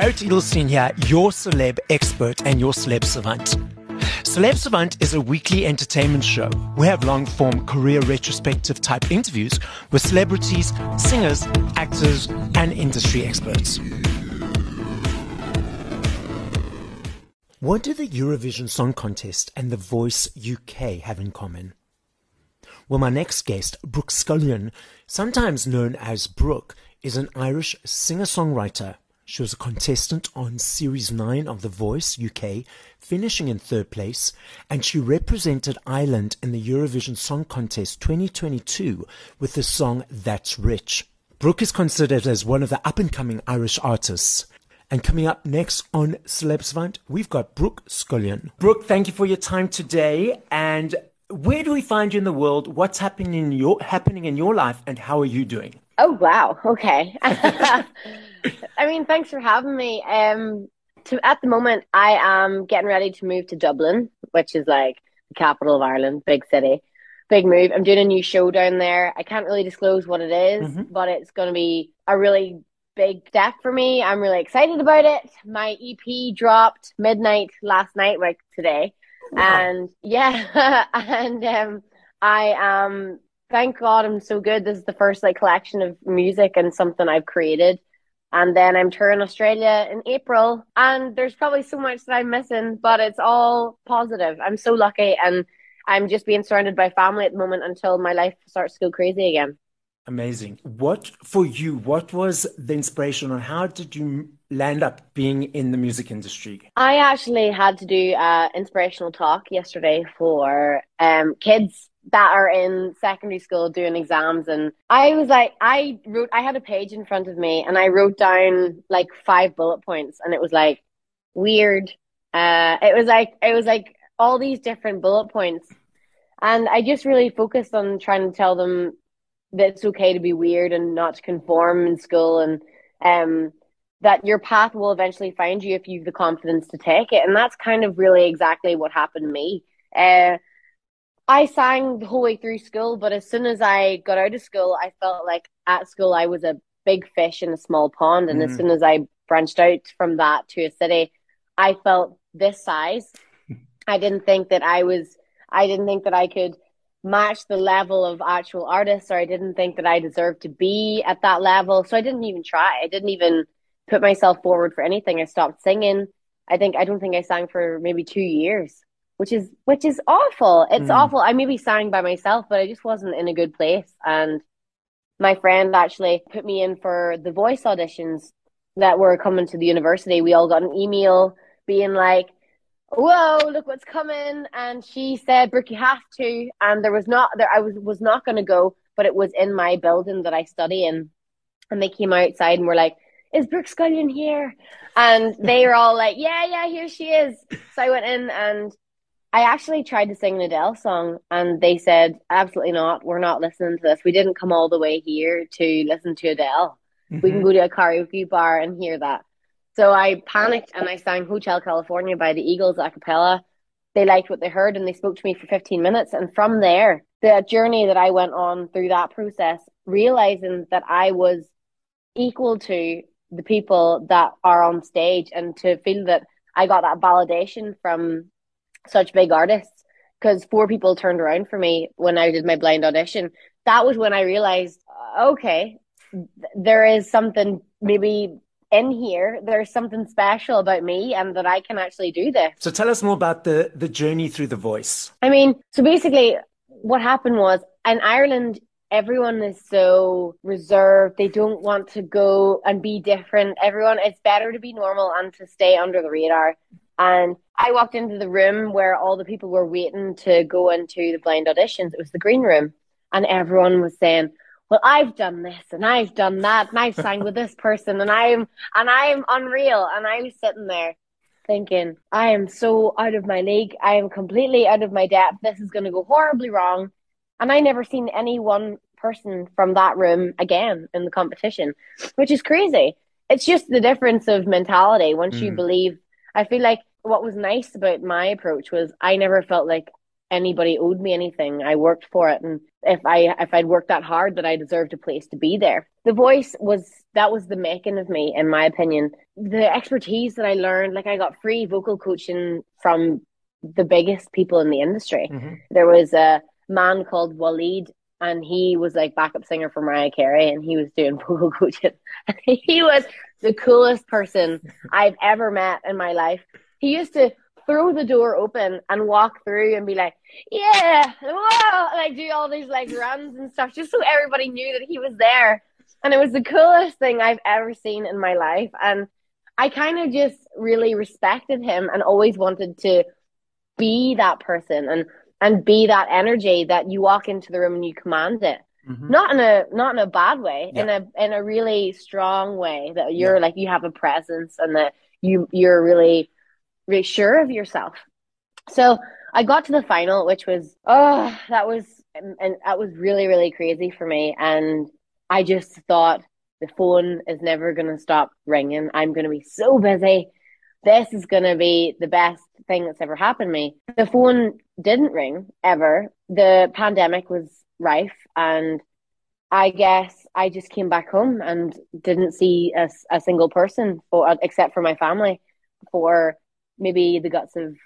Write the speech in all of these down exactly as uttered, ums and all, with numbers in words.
Garrett Edelstein here, your celeb expert and your celeb savant. Celeb Savant is a weekly entertainment show. We have long-form career retrospective type interviews with celebrities, singers, actors, and industry experts. What do the Eurovision Song Contest and The Voice U K have in common? Well, my next guest, Brooke Scullion, sometimes known as Brooke, is an Irish singer-songwriter. She was a contestant on Series nine of The Voice U K, finishing in third place, and she represented Ireland in the Eurovision Song Contest twenty twenty-two with the song That's Rich. Brooke is considered as one of the up-and-coming Irish artists. And coming up next on Celeb Savant, we've got Brooke Scullion. Brooke, thank you for your time today. And where do we find you in the world? What's happening in your happening in your life, and how are you doing? Oh, wow. Okay. I mean, thanks for having me. Um, to, at the moment, I am getting ready to move to Dublin, which is like the capital of Ireland, big city, big move. I'm doing a new show down there. I can't really disclose what it is, mm-hmm. but it's going to be a really big step for me. I'm really excited about it. My E P dropped midnight last night, like today. Wow. And yeah, and um, I am... Thank God I'm so good. This is the first like collection of music and something I've created. And then I'm touring Australia in April. And there's probably so much that I'm missing, but it's all positive. I'm so lucky. And I'm just being surrounded by family at the moment until my life starts to go crazy again. Amazing. What, for you, what was the inspiration, or how did you land up being in the music industry? I actually had to do an inspirational talk yesterday for um, kids that are in secondary school doing exams, and I was like, I wrote, I had a page in front of me and I wrote down like five bullet points, and it was like weird. Uh, it was like, it was like all these different bullet points, and I just really focused on trying to tell them that it's okay to be weird and not to conform in school, and um, that your path will eventually find you if you have the confidence to take it. And that's kind of really exactly what happened to me. Uh, I sang the whole way through school, but as soon as I got out of school, I felt like at school I was a big fish in a small pond. And mm. as soon as I branched out from that to a city, I felt this size. I didn't think that I was, I didn't think that I could match the level of actual artists, or I didn't think that I deserved to be at that level. So I didn't even try. I didn't even put myself forward for anything. I stopped singing. I think, I don't think I sang for maybe two years. Which is which is awful. It's mm. awful. I maybe sang by myself, but I just wasn't in a good place. And my friend actually put me in for the voice auditions that were coming to the university. We all got an email being like, whoa, look what's coming. And she said, Brooke, you have to. And there was not, there I was, was not going to go, but it was in my building that I study in. And they came outside and were like, is Brooke Scullion here? And they were all like, yeah, yeah, here she is. So I went in, and I actually tried to sing an Adele song, and they said, absolutely not. We're not listening to this. We didn't come all the way here to listen to Adele. Mm-hmm. We can go to a karaoke bar and hear that. So I panicked and I sang Hotel California by the Eagles a cappella. They liked what they heard and they spoke to me for fifteen minutes. And from there, the journey that I went on through that process, realizing that I was equal to the people that are on stage, and to feel that I got that validation from such big artists, because four people turned around for me when I did my blind audition. That was when I realized, okay, th- there is something maybe in here. There's something special about me, and that I can actually do this. So tell us more about the, the journey through The Voice. I mean, so basically what happened was, in Ireland, everyone is so reserved. They don't want to go and be different. Everyone, it's better to be normal and to stay under the radar. And I walked into the room where all the people were waiting to go into the blind auditions. It was the green room. And everyone was saying, well, I've done this and I've done that and I've sang with this person and I'm and I'm unreal. And I was sitting there thinking, I am so out of my league. I am completely out of my depth. This is going to go horribly wrong. And I never seen any one person from that room again in the competition, which is crazy. It's just the difference of mentality. Once mm. you believe, I feel like what was nice about my approach was I never felt like anybody owed me anything. I worked for it, and if I if I'd worked that hard, that I deserved a place to be there. The Voice was that was the making of me, in my opinion. The expertise that I learned, like I got free vocal coaching from the biggest people in the industry. Mm-hmm. There was a man called Waleed, and he was like backup singer for Mariah Carey, and he was doing vocal coaching. He was the coolest person I've ever met in my life. He used to throw the door open and walk through and be like, yeah, whoa, like do all these like runs and stuff, just so everybody knew that he was there. And it was the coolest thing I've ever seen in my life. And I kind of just really respected him and always wanted to be that person and and be that energy that you walk into the room and you command it. Mm-hmm. Not in a not in a bad way, yeah. in a in a really strong way, that you're yeah. like you have a presence and that you you're really really sure of yourself. So I got to the final, which was oh that was and that was really really crazy for me, and I just thought the phone is never going to stop ringing. I'm going to be so busy. This is going to be the best thing that's ever happened to me. The phone didn't ring ever. The pandemic was rife, and I guess I just came back home and didn't see a, a single person for except for my family for maybe the guts of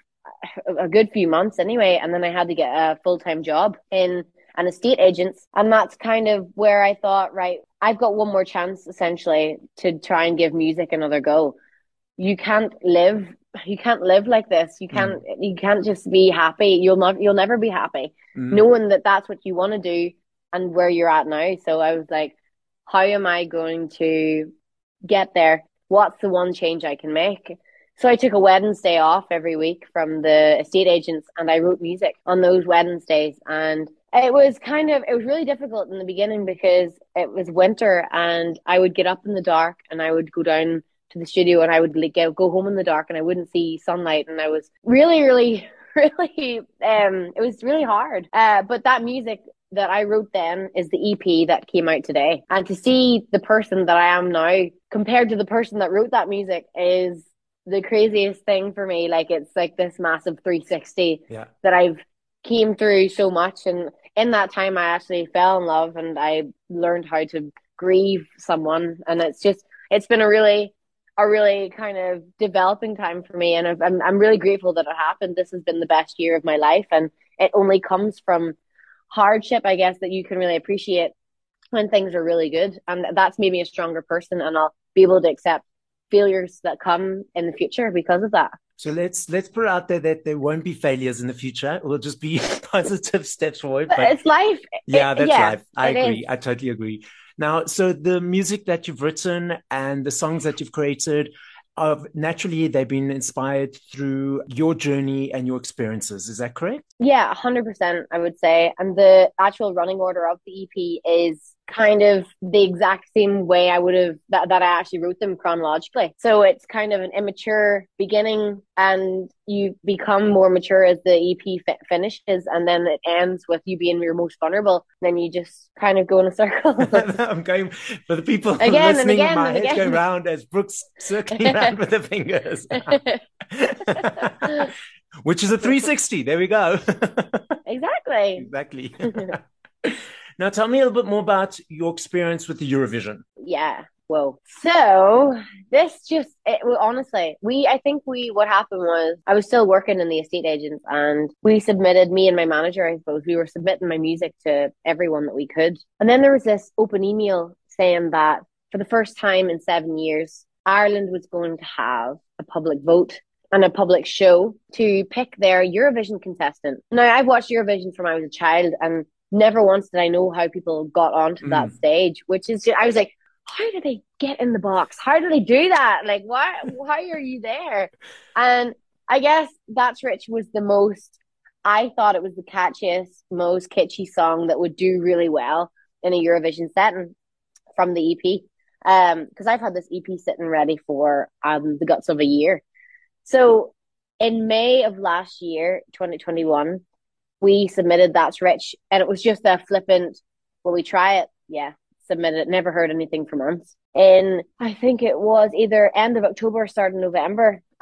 a good few months anyway. And then I had to get a full-time job in an estate agent, and that's kind of where I thought, right, I've got one more chance essentially to try and give music another go. You can't live you can't live like this. You can't mm. you can't just be happy. You'll not you'll never be happy mm. knowing that that's what you want to do and where you're at now. So I was like, how am I going to get there? What's the one change I can make? So I took a Wednesday off every week from the estate agents, and I wrote music on those Wednesdays. And it was kind of, it was really difficult in the beginning because it was winter and I would get up in the dark and I would go down to the studio and I would like, go home in the dark and I wouldn't see sunlight. And I was really, really, really, um, it was really hard. Uh, but that music that I wrote then is the E P that came out today. And to see the person that I am now compared to the person that wrote that music is the craziest thing for me. Like, it's like this massive three sixty yeah. that I've came through so much. And in that time, I actually fell in love and I learned how to grieve someone. And it's just, it's been a really, a really kind of developing time for me. And I've, I'm, I'm really grateful that it happened. This has been the best year of my life. And it only comes from hardship, I guess, that you can really appreciate when things are really good. And that's made me a stronger person, and I'll be able to accept failures that come in the future because of that. So let's let's put out there that there won't be failures in the future. It will just be positive steps forward. But it's life. Yeah, it, that's yeah, life. I agree. Is. I totally agree. Now, so the music that you've written and the songs that you've created, of naturally they've been inspired through your journey and your experiences. Is that correct? Yeah, one hundred percent, I would say. And the actual running order of the E P is kind of the exact same way I would have, that, that I actually wrote them chronologically. So it's kind of an immature beginning and you become more mature as the E P fi- finishes, and then it ends with you being your most vulnerable. Then you just kind of go in a circle. I'm going, for the people again listening, and again, my and head's again. going round as Brooke's circling around with her fingers. Which is a three sixty. There we go. Exactly. Exactly. Now, tell me a little bit more about your experience with the Eurovision. Yeah. Whoa. So this just, it, well, honestly, we, I think we, what happened was I was still working in the estate agents, and we submitted, me and my manager, I suppose, we were submitting my music to everyone that we could. And then there was this open email saying that for the first time in seven years, Ireland was going to have a public vote and a public show to pick their Eurovision contestant. Now, I've watched Eurovision from when I was a child, and never once did I know how people got onto mm. that stage, which is just, I was like, how do they get in the box? How do they do that? Like, why, why are you there? And I guess That's Rich was the most, I thought it was the catchiest, most kitschy song that would do really well in a Eurovision setting from the E P. Um, because I've had this E P sitting ready for um the guts of a year. So in May of last year, twenty twenty-one, we submitted That's Rich, and it was just a flippant, will we try it? Yeah, submitted it, never heard anything for months. In, I think it was either end of October, start of November,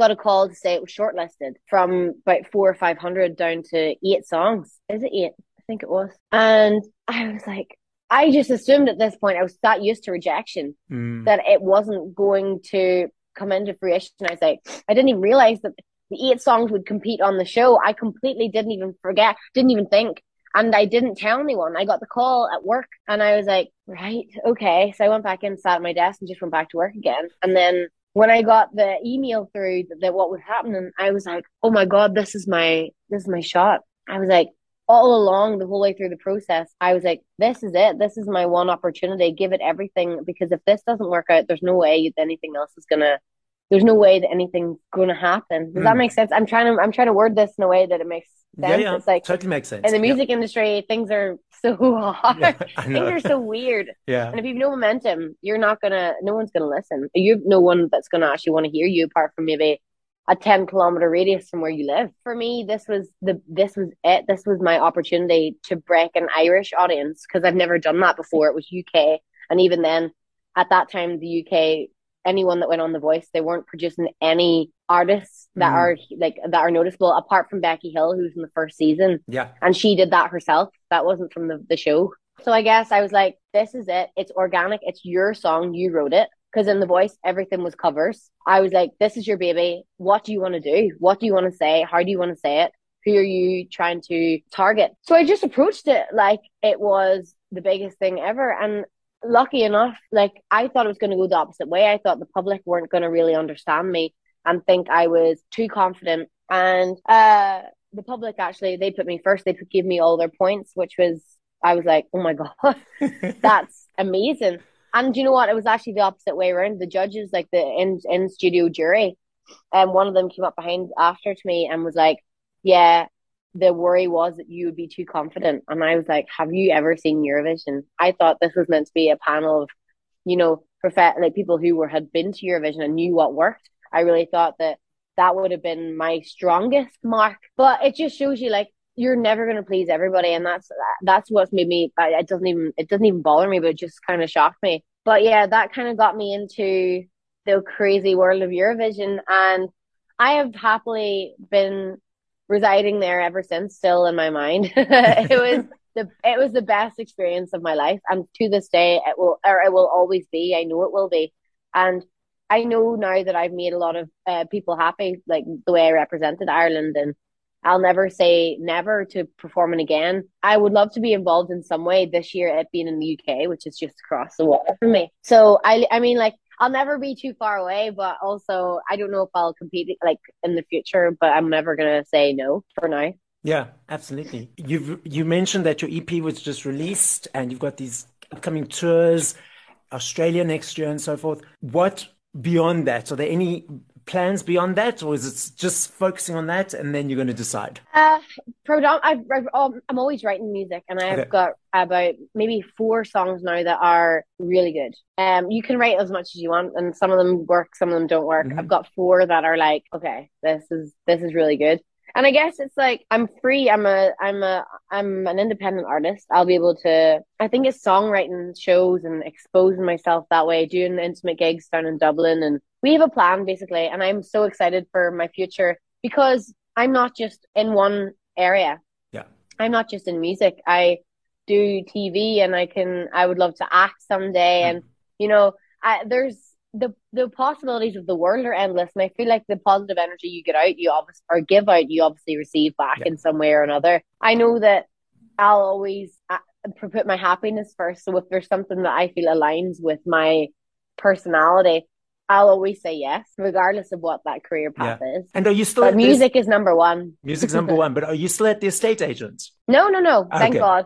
got a call to say it was shortlisted from about four or five hundred down to eight songs. Is it eight? I think it was. And I was like, I just assumed at this point, I was that used to rejection, mm. that it wasn't going to come into fruition. I was like, I didn't even realize that the eight songs would compete on the show. I completely didn't even forget, didn't even think. And I didn't tell anyone. I got the call at work and I was like, right, okay. So I went back in, sat at my desk and just went back to work again. And then when I got the email through that, that what was happening, I was like, oh my God, this is my, this is my shot. I was like, all along the whole way through the process, I was like, this is it. This is my one opportunity. Give it everything, because if this doesn't work out, there's no way that anything else is going to, there's no way that anything's going to happen. Does mm. that make sense? I'm trying to, I'm trying to word this in a way that it makes sense. Yeah, yeah. It's like, totally makes sense. In the music yep. industry, things are so hard. Yeah, things are so weird. Yeah. And if you've no momentum, you're not going to, no one's going to listen. You have no one that's going to actually want to hear you apart from maybe a ten kilometer radius from where you live. For me, this was the, this was it. This was my opportunity to break an Irish audience, because I've never done that before. It was U K. And even then, at that time, the U K, anyone that went on The Voice, they weren't producing any artists that mm. are like that are noticeable apart from Becky Hill, who's in the first season. Yeah. And she did that herself. That wasn't from the, the show. So I guess I was like, this is it. It's organic. It's your song. You wrote it. Because in The Voice, everything was covers. I was like, this is your baby. What do you want to do? What do you want to say? How do you want to say it? Who are you trying to target? So I just approached it like it was the biggest thing ever. And lucky enough, like I thought it was going to go the opposite way. I thought the public weren't going to really understand me and think I was too confident. And uh, the public actually, they put me first. They put, gave me all their points, which was, I was like, oh my God, that's amazing. And you know what? It was actually the opposite way around. The judges, like the in, in studio jury, and um, one of them came up behind after to me and was like, yeah, the worry was that you would be too confident. And I was like, have you ever seen Eurovision? I thought this was meant to be a panel of, you know, prof- like people who were had been to Eurovision and knew what worked. I really thought that that would have been my strongest mark. But it just shows you, like, you're never going to please everybody, and that's that's what's made me. It doesn't even it doesn't even bother me, but it just kind of shocked me. But yeah, that kind of got me into the crazy world of Eurovision, and I have happily been residing there ever since. Still in my mind, it was the it was the best experience of my life, and to this day, it will or it will always be. I know it will be, and I know now that I've made a lot of uh, people happy, like the way I represented Ireland, and I'll never say never to performing again. I would love to be involved in some way this year, it being in the U K, which is just across the water from me. So, I I mean, like, I'll never be too far away, but also I don't know if I'll compete, like, in the future, but I'm never going to say no for now. Yeah, absolutely. You've you mentioned that your E P was just released and you've got these upcoming tours, Australia next year and so forth. What beyond that? Are there any plans beyond that, or is it just focusing on that and then you're going to decide? Uh, predom- I've, I've, um, I'm always writing music, and I've okay. got about maybe four songs now that are really good. Um, you can write as much as you want, and some of them work, some of them don't work. Mm-hmm. I've got four that are like, okay, this is this is really good. And I guess it's like I'm free. I'm a I'm a I'm an independent artist. I'll be able to. I think it's songwriting shows and exposing myself that way, doing intimate gigs down in Dublin, and we have a plan basically. And I'm so excited for my future because I'm not just in one area. Yeah, I'm not just in music. I do T V, and I can. I would love to act someday, mm. and you know, I, there's. the the possibilities of the world are endless, and I feel like the positive energy you get out, you obviously or give out, you obviously receive back yeah. in some way or another. I know that I'll always uh, put my happiness first, so if there's something that I feel aligns with my personality, I'll always say yes, regardless of what that career path yeah. is. And are you still? But music is number one. Music's number one. But are you still at the estate agent? No, no, no. Thank okay. God.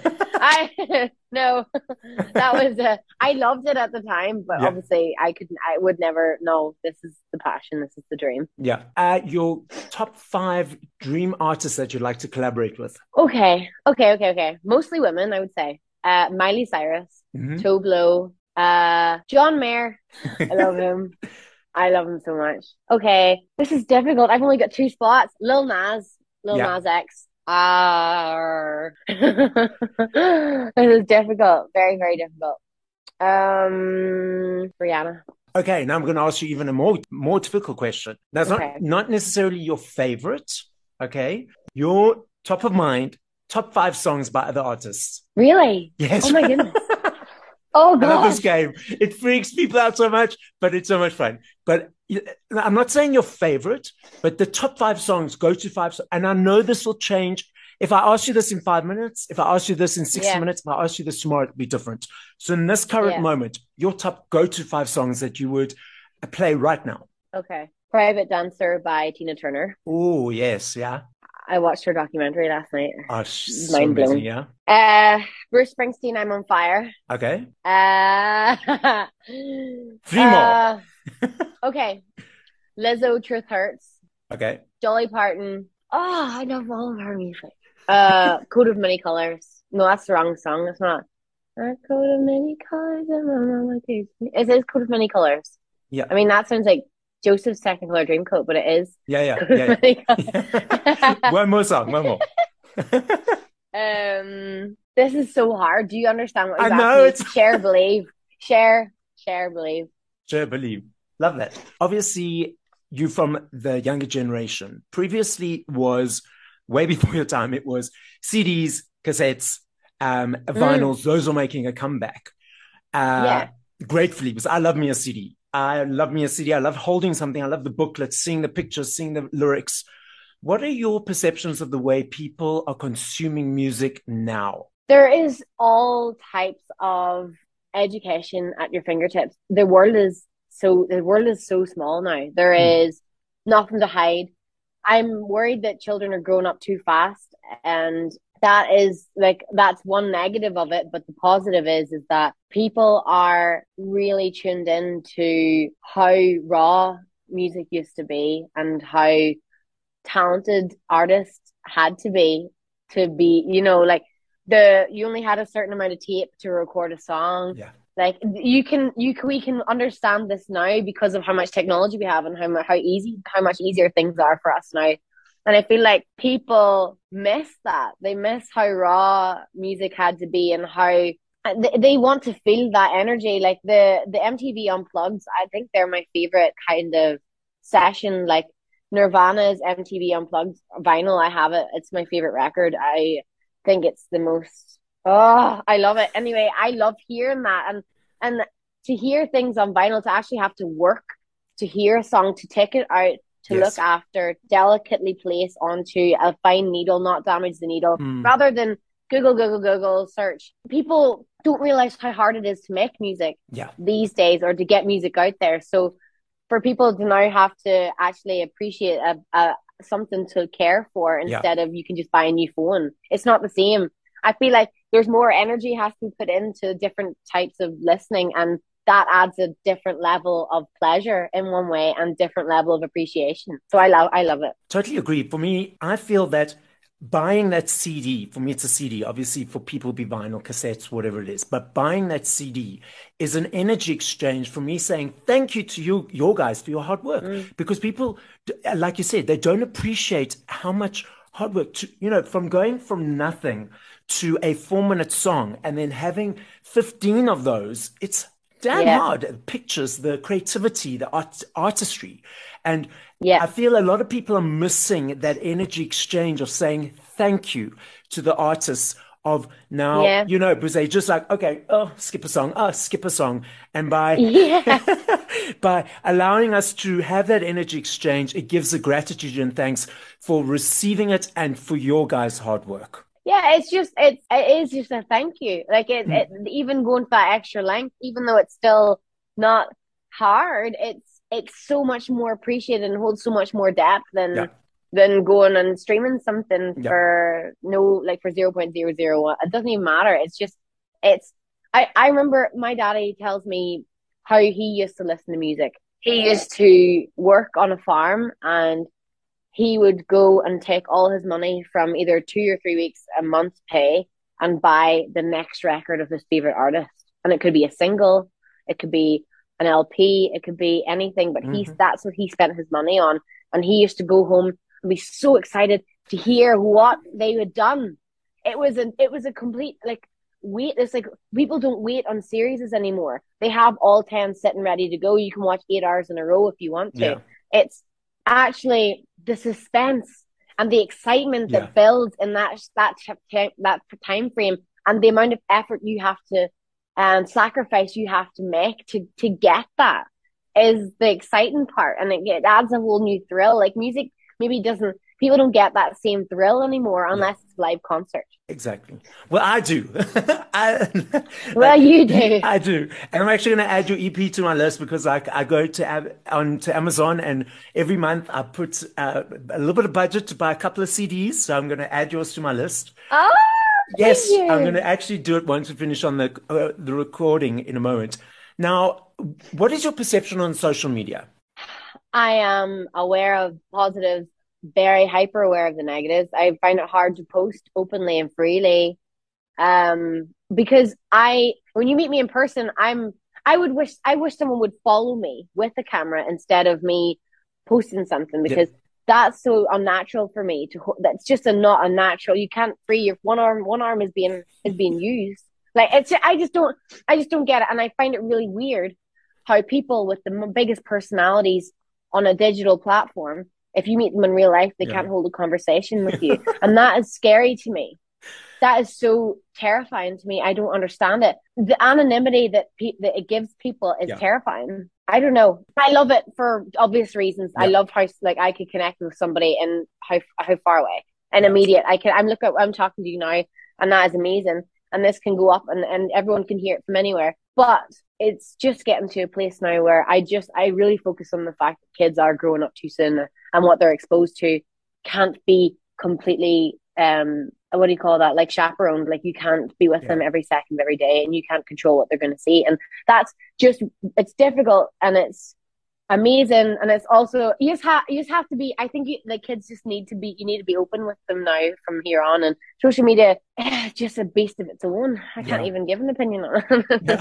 I no. That was. Uh, I loved it at the time, but yeah. obviously, I could. I would never. No, this is the passion. This is the dream. Yeah. Uh, your top five dream artists that you'd like to collaborate with? Okay. Okay. Okay. Okay. Mostly women, I would say. Uh, Miley Cyrus, mm-hmm. Tove Lo. Uh, John Mayer, I love him. I love him so much. Okay, this is difficult. I've only got two spots. Lil Nas, Lil yeah. Nas X. Ah, this is difficult. Very, very difficult. Um, Rihanna. Okay, now I'm going to ask you even a more more difficult question. Now, it's not Okay. not necessarily your favorite. Okay, your top of mind top five songs by other artists. Really? Oh Yes. my goodness. Oh I love this gosh. game. It freaks people out so much, but it's so much fun. But I'm not saying your favorite, but the top five songs, go to five. And I know this will change. If I ask you this in five minutes, if I ask you this in sixty Yeah. minutes, if I ask you this tomorrow, it'll be different. So in this current Yeah. moment, your top go to five songs that you would play right now. Okay. Private Dancer by Tina Turner. Oh, yes. Yeah. I watched her documentary last night. Oh, so Mind amazing. blown. Yeah. Uh, Bruce Springsteen, I'm on Fire. Okay. Uh, Three uh, more. okay. Lizzo, Truth Hurts. Okay. Dolly Parton. Oh, I love all of her music. Uh, Coat of Many Colors. No, that's the wrong song. It's not. A coat of many colors. It is Coat of Many Colors. Yeah. I mean, that sounds like Joseph's Technicolor Dreamcoat, but it is. Yeah, yeah, yeah. yeah. One more song, one more. um, this is so hard. Do you understand what I you've know asked me? it's Share, believe, share, share, believe. Share, believe. Love that. Obviously, you from the younger generation. Previously was way before your time. It was C Ds, cassettes, um, vinyls. Mm. Those are making a comeback. Uh, yeah. Gratefully, because I love me a C D. I love me a C D. I love holding something. I love the booklet, seeing the pictures, seeing the lyrics. What are your perceptions of the way people are consuming music now? There is all types of education at your fingertips. The world is so the world is so small now. There mm. is nothing to hide. I'm worried that children are growing up too fast, and that is like that's one negative of it. But the positive is is that people are really tuned in to how raw music used to be and how talented artists had to be to be, you know, like the you only had a certain amount of tape to record a song. Yeah. Like you can, you can, we can understand this now because of how much technology we have and how how easy, how much easier things are for us now. And I feel like people miss that. They miss how raw music had to be and how they, they want to feel that energy. Like the the M T V Unplugged, I think they're my favorite kind of session. Like Nirvana's M T V Unplugged vinyl, I have it. It's my favorite record. I think it's the most, oh, I love it. Anyway, I love hearing that. And and to hear things on vinyl, to actually have to work to hear a song, to take it out, to yes. look after, delicately place onto a fine needle, not damage the needle, mm. rather than Google, Google, Google, search. People don't realize how hard it is to make music yeah. these days or to get music out there. So for people to now have to actually appreciate a, a something to care for instead yeah. of you can just buy a new phone. It's not the same. I feel like there's more energy has to be put into different types of listening, and that adds a different level of pleasure in one way and different level of appreciation. So I love, I love it. Totally agree. For me, I feel that buying that C D, for me, it's a C D. Obviously, for people, it'll be vinyl, cassettes, whatever it is. But buying that C D is an energy exchange for me saying thank you to you, your guys, for your hard work. Mm. Because people, like you said, they don't appreciate how much hard work, to, you know, from going from nothing to a four-minute song and then having fifteen of those, it's damn yeah. hard. The pictures, the creativity, the art, artistry. And yeah. I feel a lot of people are missing that energy exchange of saying thank you to the artists of now, yeah. you know, because they just like, okay, oh, skip a song, oh, skip a song. And by, yeah. by allowing us to have that energy exchange, it gives a gratitude and thanks for receiving it and for your guys' hard work. Yeah, it's just, it's, it is just a thank you. Like it, mm. it, even going to that extra length, even though it's still not hard, it's, it's so much more appreciated and holds so much more depth than, yeah. than going and streaming something yeah. for no, like for zero point zero zero one. It doesn't even matter. It's just, it's, I, I remember my daddy tells me how he used to listen to music. He used to work on a farm and he would go and take all his money from either two or three weeks, a month's pay, and buy the next record of his favorite artist. And it could be a single, it could be an L P, it could be anything, but mm-hmm. he's that's what he spent his money on. And he used to go home and be so excited to hear what they had done. It was a it was a complete, like, wait. It's like people don't wait on series anymore. They have all ten sitting ready to go. You can watch eight hours in a row if you want to. Yeah. It's actually the suspense and the excitement Yeah. that builds in that that that time frame, and the amount of effort you have to and sacrifice you have to make to to get that is the exciting part, and it, it adds a whole new thrill. Like music maybe doesn't, people don't get that same thrill anymore Yeah. unless it's live concert. Exactly. Well, I do. I, Well, you do. I do. And I'm actually going to add your E P to my list because I, I go to on to Amazon, and every month I put uh, a little bit of budget to buy a couple of C Ds. So I'm going to add yours to my list. Oh, Yes, thank I'm going you. to actually do it once we finish on the uh, the recording in a moment. Now, what is your perception on social media? I am aware of positives, very hyper aware of the negatives. I find it hard to post openly and freely. Um, because I, when you meet me in person, I'm, I would wish, I wish someone would follow me with the camera instead of me posting something, because Yep. that's so unnatural for me to, that's just a not unnatural. You can't free your one arm, one arm is being, is being used. Like it's, I just don't, I just don't get it. And I find it really weird how people with the biggest personalities on a digital platform, if you meet them in real life, they Yeah. can't hold a conversation with you. And that is scary to me. That is so terrifying to me. I don't understand it. The anonymity that pe- that it gives people is Yeah. terrifying. I don't know. I love it for obvious reasons. I Yeah. love how like I could connect with somebody and how how far away and Yeah. immediate. I can. I'm look at. I'm talking to you now, and that is amazing. And this can go up, and and everyone can hear it from anywhere. But it's just getting to a place now where I just I really focus on the fact that kids are growing up too soon, and what they're exposed to can't be completely um what do you call that, like chaperoned. Like you can't be with Yeah. them every second of every day, and you can't control what they're going to see, and that's just, it's difficult, and it's amazing, and it's also you just have you just have to be, I think you, the kids just need to be, you need to be open with them now from here on. And social media is just a beast of its own. I can't Yeah. even give an opinion on it. Yeah.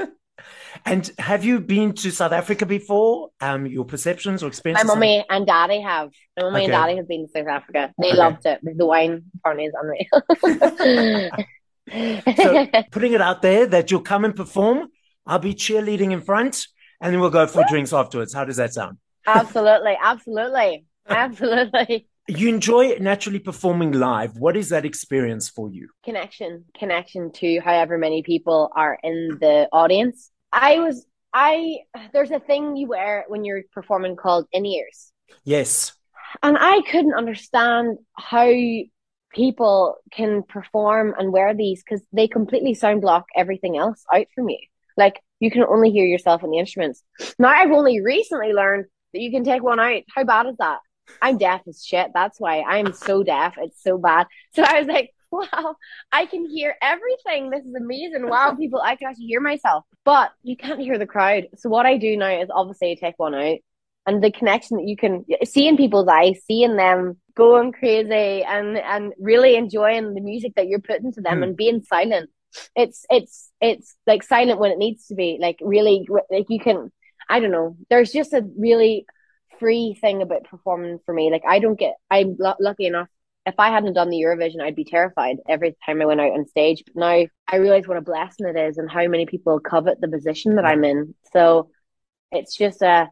And have you been to South Africa before? Um, your perceptions or My experiences? mummy and daddy have. My mummy and Okay. daddy have been to South Africa. They Okay. loved it. The wine party is unreal. So putting it out there that you'll come and perform, I'll be cheerleading in front, and then we'll go for drinks afterwards. How does that sound? Absolutely, absolutely, absolutely. You enjoy naturally performing live. What is that experience for you? Connection, connection to however many people are in the audience. I was, I, there's a thing you wear when you're performing called in-ears. Yes. And I couldn't understand how people can perform and wear these, because they completely sound block everything else out from you. Like you can only hear yourself in the instruments. Now I've only recently learned that you can take one out. How bad is that? I'm deaf as shit. That's why I'm so deaf. It's so bad. So I was like, wow, I can hear everything. This is amazing. Wow, people, I can actually hear myself. But you can't hear the crowd. So what I do now is obviously take one out. And the connection that you can see in people's eyes, seeing them going crazy and, and really enjoying the music that you're putting to them Mm. and being silent. It's, it's, it's like silent when it needs to be, like really, like you can, I don't know. There's just a really free thing about performing for me. Like I don't get, I'm l- lucky enough. If I hadn't done the Eurovision, I'd be terrified every time I went out on stage. But now I realize what a blessing it is and how many people covet the position that Yeah. I'm in. So it's just a,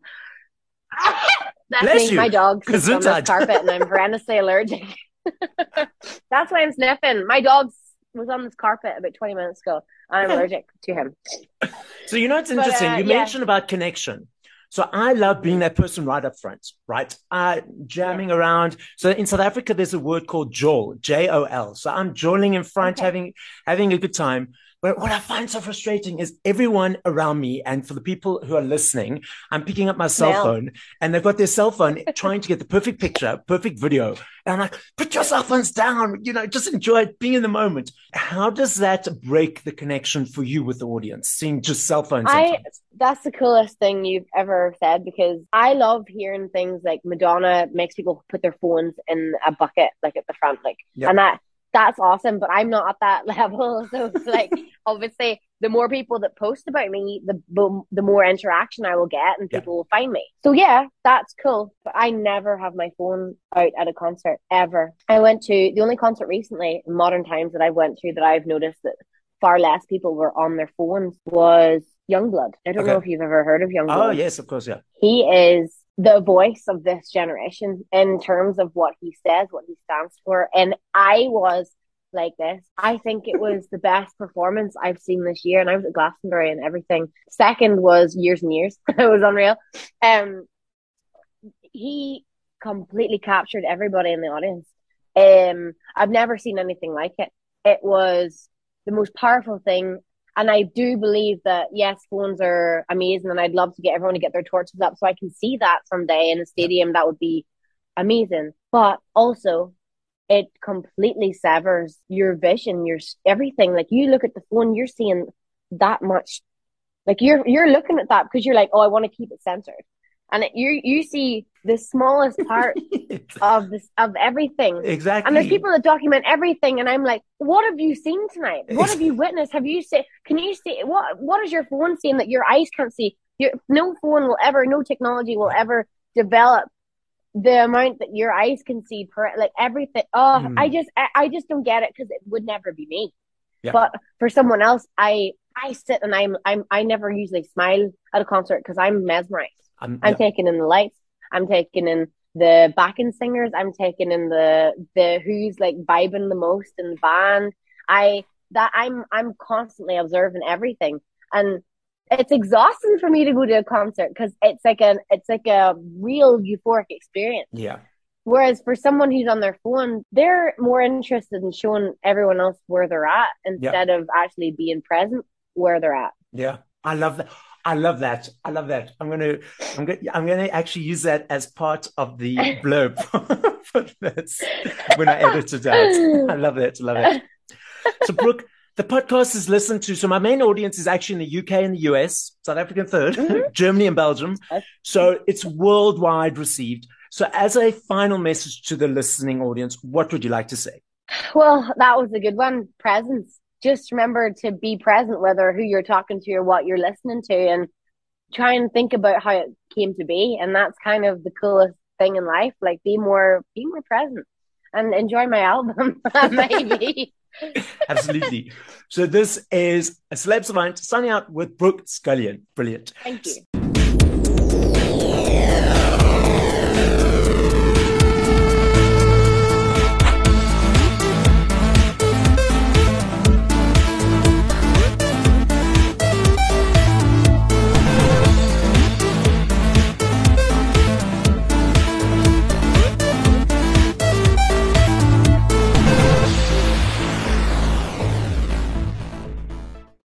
that's Bless me. you. My dog sleeps on this Gesundheit. carpet and I'm horrendously allergic. That's why I'm sniffing. My dog was on this carpet about twenty minutes ago and I'm allergic to him. So, you know, it's But, interesting. uh, You yeah. mentioned about connection. So I love being that person right up front, right? Uh, jamming around. So in South Africa, there's a word called jol, J O L. So I'm joling in front, Okay. having having a good time. But what I find so frustrating is everyone around me, and for the people who are listening, I'm picking up my cell Smell. phone, and they've got their cell phone trying to get the perfect picture, perfect video. And I'm like, put your cell phones down, you know, just enjoy it, being in the moment. How does that break the connection for you with the audience, seeing just cell phones I sometimes? that's the coolest thing you've ever said, because I love hearing things like Madonna makes people put their phones in a bucket, like at the front, like, Yep. and that that's awesome. But I'm not at that level, so it's like obviously the more people that post about me, the the more interaction I will get, and Yeah. people will find me. So yeah, that's cool. But I never have my phone out at a concert ever. I went to the only concert recently in modern times that I went to that I've noticed that far less people were on their phones was Youngblood. I don't Okay. know if you've ever heard of Youngblood. Oh, yes, of course, yeah. He is the voice of this generation in terms of what he says, what he stands for. And I was like this. I think it was the best performance I've seen this year. And I was at Glastonbury and everything. Second was Years and Years. It was unreal. Um, he completely captured everybody in the audience. Um, I've never seen anything like it. It was the most powerful thing. And I do believe that, yes, phones are amazing, and I'd love to get everyone to get their torches up so I can see that someday in a stadium. That would be amazing. But also, it completely severs your vision, your everything. Like, you look at the phone, you're seeing that much. Like, you're you're looking at that because you're like, oh, I want to keep it censored. And it, you you see the smallest part of this of everything. Exactly. And there's people that document everything, and I'm like, what have you seen tonight? What have you witnessed? Have you seen? Can you see what? What is your phone seeing that your eyes can't see? Your, no phone will ever, no technology will ever develop the amount that your eyes can see per like everything. Oh, mm. I just I, I just don't get it because it would never be me. Yeah. But for someone else, I I sit and I'm I'm I never usually smile at a concert because I'm mesmerized. I'm, I'm yeah. taking in the lights. I'm taking in the backing singers. I'm taking in the the who's like vibing the most in the band. I that I'm I'm constantly observing everything, and it's exhausting for me to go to a concert because it's like an it's like a real euphoric experience. Yeah. Whereas for someone who's on their phone, they're more interested in showing everyone else where they're at instead yeah. of actually being present where they're at. Yeah, I love that. I love that. I love that. I'm gonna, I'm gonna, I'm gonna actually use that as part of the blurb for this when I edit it out. I love that. I love it. So, Brooke, the podcast is listened to. So, my main audience is actually in the U K and the U S, South Africa third, mm-hmm. Germany and Belgium. So, it's worldwide received. So, as a final message to the listening audience, what would you like to say? Well, that was a good one. Presence. Just remember to be present, whether who you're talking to or what you're listening to, and try and think about how it came to be. And that's kind of the coolest thing in life. Like, be more, be more present and enjoy my album. Maybe. Absolutely. So this is a Celeb Savant signing out with Brooke Scullion. Brilliant. Thank you.